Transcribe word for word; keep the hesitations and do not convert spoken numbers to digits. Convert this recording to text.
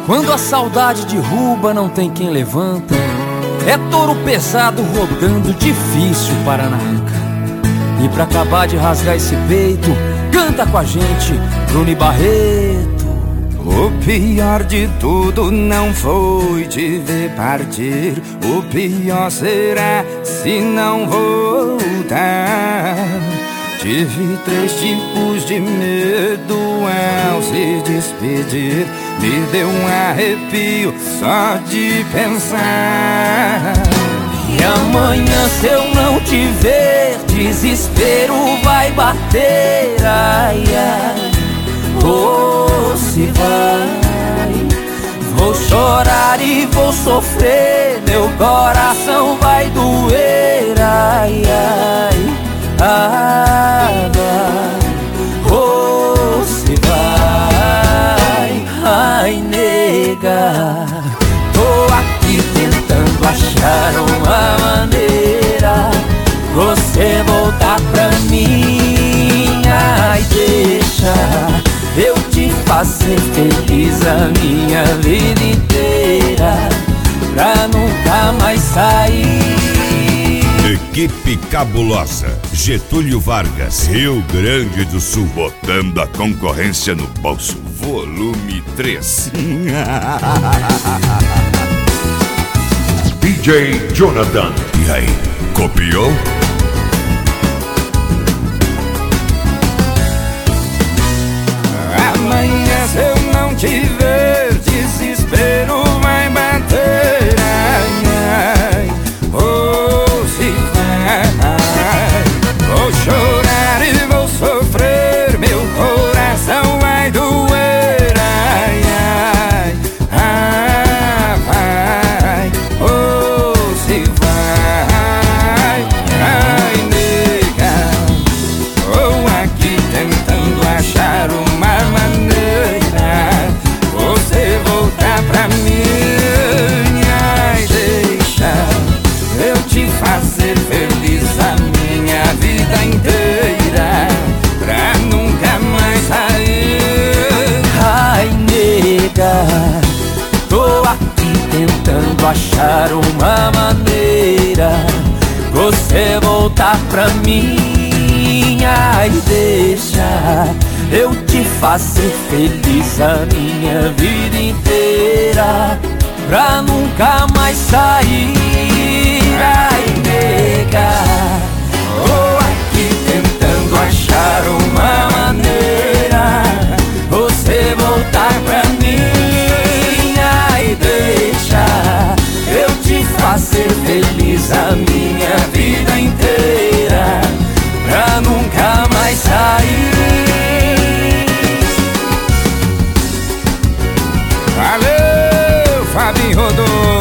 Quando a saudade derruba, não tem quem levanta. É touro pesado rodando, difícil para na anca. E pra acabar de rasgar esse peito, canta com a gente, Bruno e Barreto. O pior de tudo não foi te ver partir. O pior será se não voltar. Tive três tipos de medo ao se despedir. Me deu um arrepio só de pensar. E amanhã se eu não te ver, desespero vai bater. Ai, ai, oh, se vai. Vou chorar e vou sofrer, meu coração vai doer. Ai, ai, ai, vai, oh, se vai. Ai, nega, tô aqui tentando achar uma maneira você voltar pra mim. Ai, deixa eu te fazer feliz a minha vida inteira, pra nunca mais sair. Equipe cabulosa, Getúlio Vargas, Rio Grande do Sul, botando a concorrência no bolso, volume três. D J Jonathan. E aí, copiou? Amanhã se eu não te ver, desespero vai bater. Ai, ai, oh, se vai. Vou chorar e vou sofrer, meu coração vai doer. Ai, ai, ai, vai, oh, se vai. Ai, nega, tô aqui tentando achar uma maneira você voltar pra mim. Ai, deixa eu te fazer feliz a minha vida inteira, pra nunca mais sair. Ai, nega, tô aqui tentando achar uma maneira você voltar pra mim. Ai, deixa eu te fazer feliz a minha vida inteira, pra nunca mais sair. Ai, nega, tô aqui tentando achar uma maneira você voltar pra mim. Ai, deixa eu te fazer feliz a minha vida inteira, pra nunca mais sair. Valeu, Fabinho Rodolfo.